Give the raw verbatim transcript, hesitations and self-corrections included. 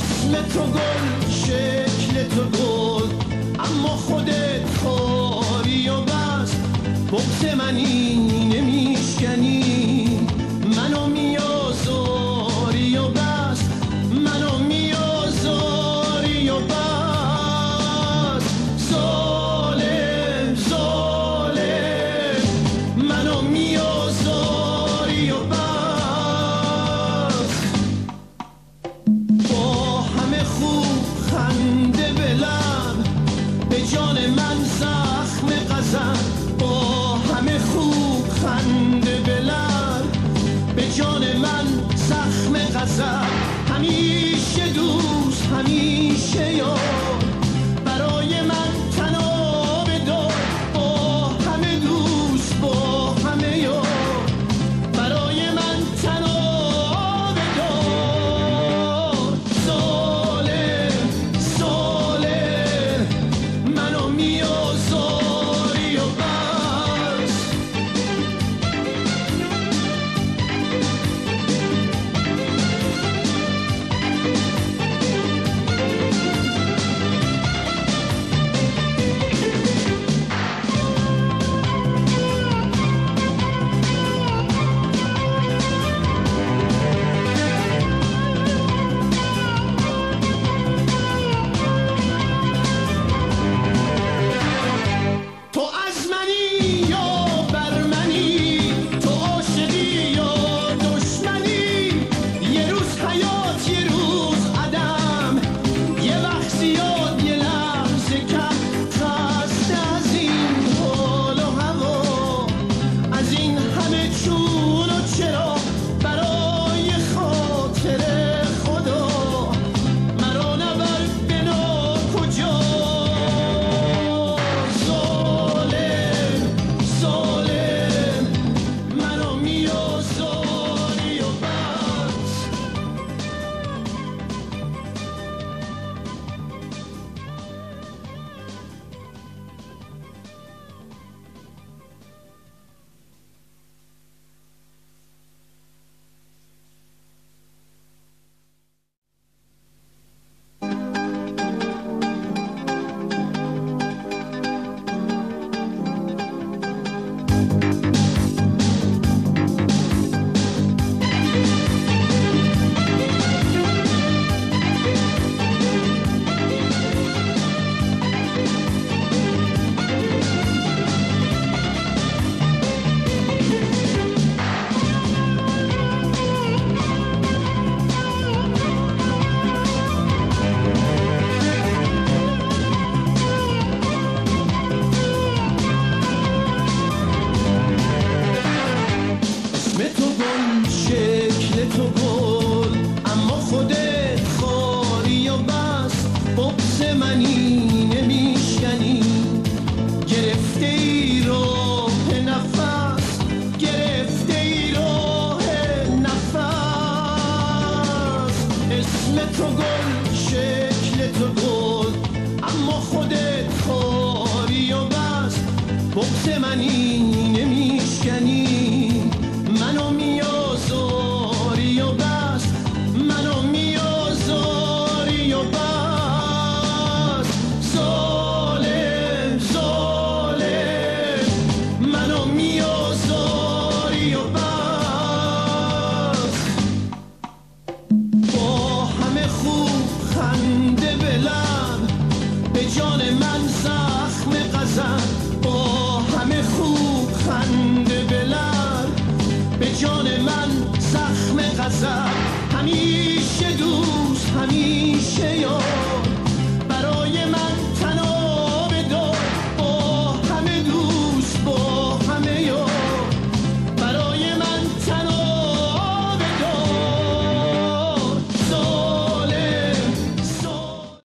اسم تو گل، شکل تو گل، اما خودت خاری و بس. بغض منی نمیشکنی، منو میازاری و بس، منو میازاری و بس. ظالم ظالم منو میازاری و بس. با همه خوب خنده به لب، به جان من زخم غضب. با همه خوب خنده به لب، به جان من زخم غضب. همیشه دوست همیشه یار، برای من تنها بدار. با همه دوست با همه یار، برای من تنها بدار. ظالم ظالم منو میازاری و بس. تو از منی یا بر منی، تو عاشقی یا دشمنی. یه روز حیات یه روز عدم، یه وقت زیاد یه لحظه کم. خسته از این حال و هوا، از این همه چون و چرا. برای خاطر خدا مرا نبر به ناکجا. ظالم ظالم منو میازاری و بس. اسم تو گل، شکل تو گل، اما خودت خاری و بس. بغض منی نمیشکنی، گرفته ای راه نفس، گرفته ای راه نفس. اسم تو گل، شکل تو گل، اما خودت خاری و بس. بغض منی نمیشکنی، منو میازاری و بس، منو میازاری و بس. ظالم ظالم منو میازاری و بس. با همه خوب خنده به لب، به جان من زخم غضب. با همه خوب خنده به لب، به جان من زخم غضب. همیشه دوست همیشه یار،